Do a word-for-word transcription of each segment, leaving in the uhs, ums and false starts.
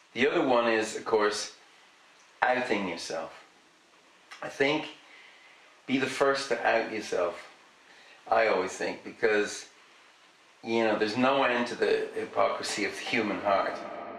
The other one is, of course, outing yourself. I think be the first to out yourself. I always think, because you know there's no end to the hypocrisy of the human heart.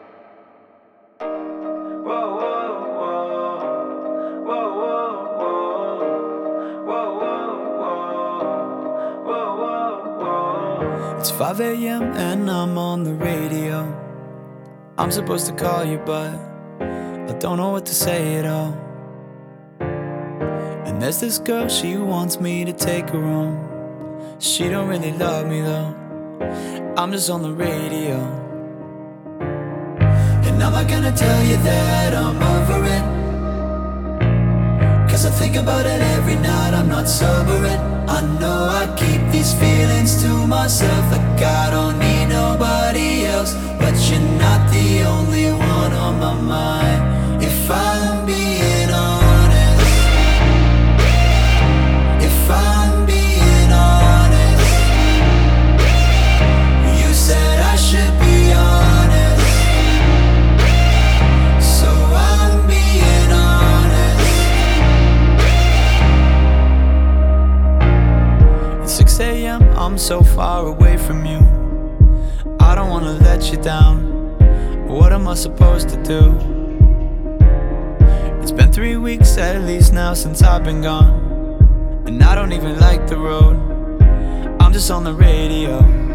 It's five a m and I'm on the radio. I'm supposed to call you, but I don't know what to say at all. And there's this girl, she wants me to take her home. She don't really love me though. I'm just on the radio. And I'm not gonna tell you that I'm over it, 'cause I think about it every night, I'm not sobering. I know I keep these feelings to myself, like I don't need nobody else. But you're not the only one on my mind, if I'm being honest. If I'm being honest, you said I should be honest, so I'm being honest. At six a m I'm so far away from you, I don't wanna let you down. What am I supposed to do? It's been three weeks at least now since I've been gone, and I don't even like the road. I'm just on the radio.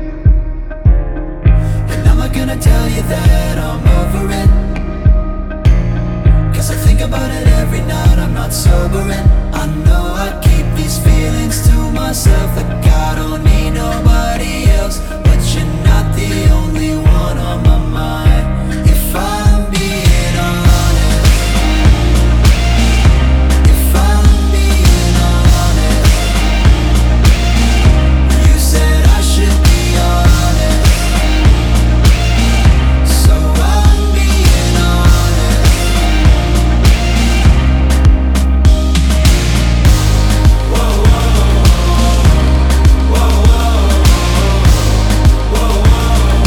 And I'm not gonna tell you that I'm over it, 'cause I think about it every night, I'm not sobering. I know I keep these feelings to myself, like I don't need nobody else. But you're not the only one on my mind, if I'm being honest. If I'm being honest, you said I should be honest, so I'm being honest. Whoa, whoa, whoa, whoa, whoa,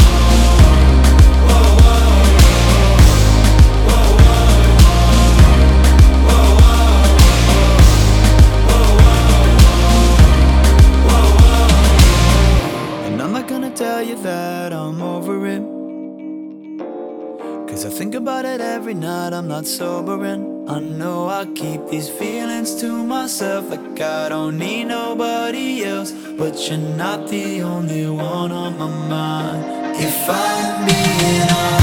and I'm not gonna tell you that I'm over it, 'cause I think about it every night, I'm not sobering. I know I keep these feelings to myself, like I don't need nobody else. But you're not the only one on my mind, if I'm being honest.